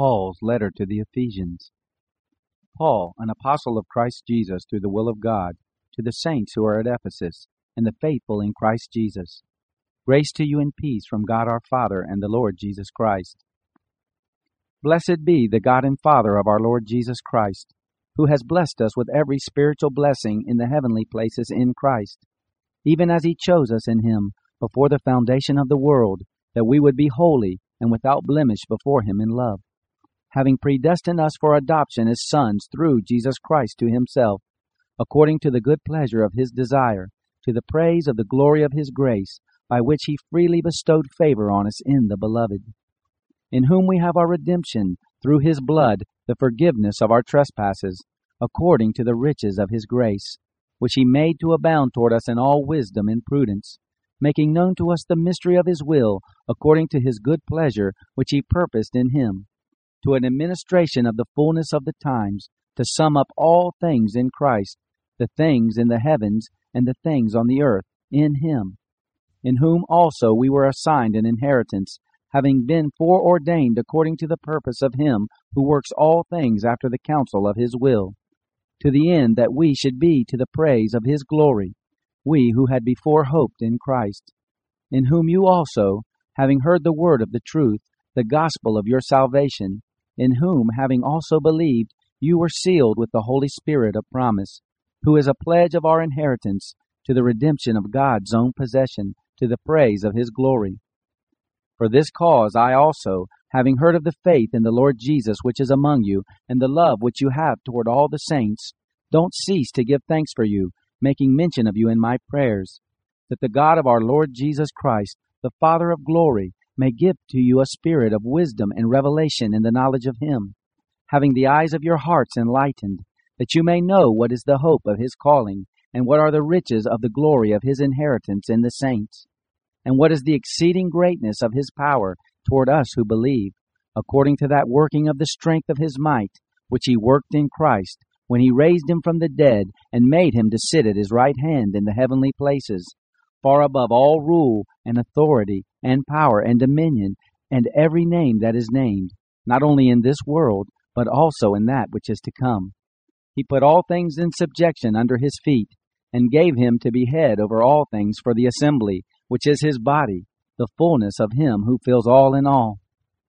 Paul's letter to the Ephesians. Paul, an apostle of Christ Jesus through the will of God, to the saints who are at Ephesus, and the faithful in Christ Jesus. Grace to you and peace from God our Father and the Lord Jesus Christ. Blessed be the God and Father of our Lord Jesus Christ, who has blessed us with every spiritual blessing in the heavenly places in Christ, even as he chose us in him before the foundation of the world, that we would be holy and without blemish before him in love, having predestined us for adoption as sons through Jesus Christ to himself, according to the good pleasure of his desire, to the praise of the glory of his grace, by which he freely bestowed favor on us in the Beloved, in whom we have our redemption, through his blood, the forgiveness of our trespasses, according to the riches of his grace, which he made to abound toward us in all wisdom and prudence, making known to us the mystery of his will, according to his good pleasure, which he purposed in him, to an administration of the fullness of the times, to sum up all things in Christ, the things in the heavens and the things on the earth, in him, in whom also we were assigned an inheritance, having been foreordained according to the purpose of him who works all things after the counsel of his will, to the end that we should be to the praise of his glory, we who had before hoped in Christ, in whom you also, having heard the word of the truth, the gospel of your salvation, in whom, having also believed, you were sealed with the Holy Spirit of promise, who is a pledge of our inheritance, to the redemption of God's own possession, to the praise of his glory. For this cause I also, having heard of the faith in the Lord Jesus which is among you, and the love which you have toward all the saints, don't cease to give thanks for you, making mention of you in my prayers, that the God of our Lord Jesus Christ, the Father of glory, may give to you a spirit of wisdom and revelation in the knowledge of him, having the eyes of your hearts enlightened, that you may know what is the hope of his calling, and what are the riches of the glory of his inheritance in the saints, and what is the exceeding greatness of his power toward us who believe, according to that working of the strength of his might, which he worked in Christ, when he raised him from the dead, and made him to sit at his right hand in the heavenly places, far above all rule and authority and power and dominion, and every name that is named, not only in this world, but also in that which is to come. He put all things in subjection under his feet, and gave him to be head over all things for the assembly, which is his body, the fullness of him who fills all in all.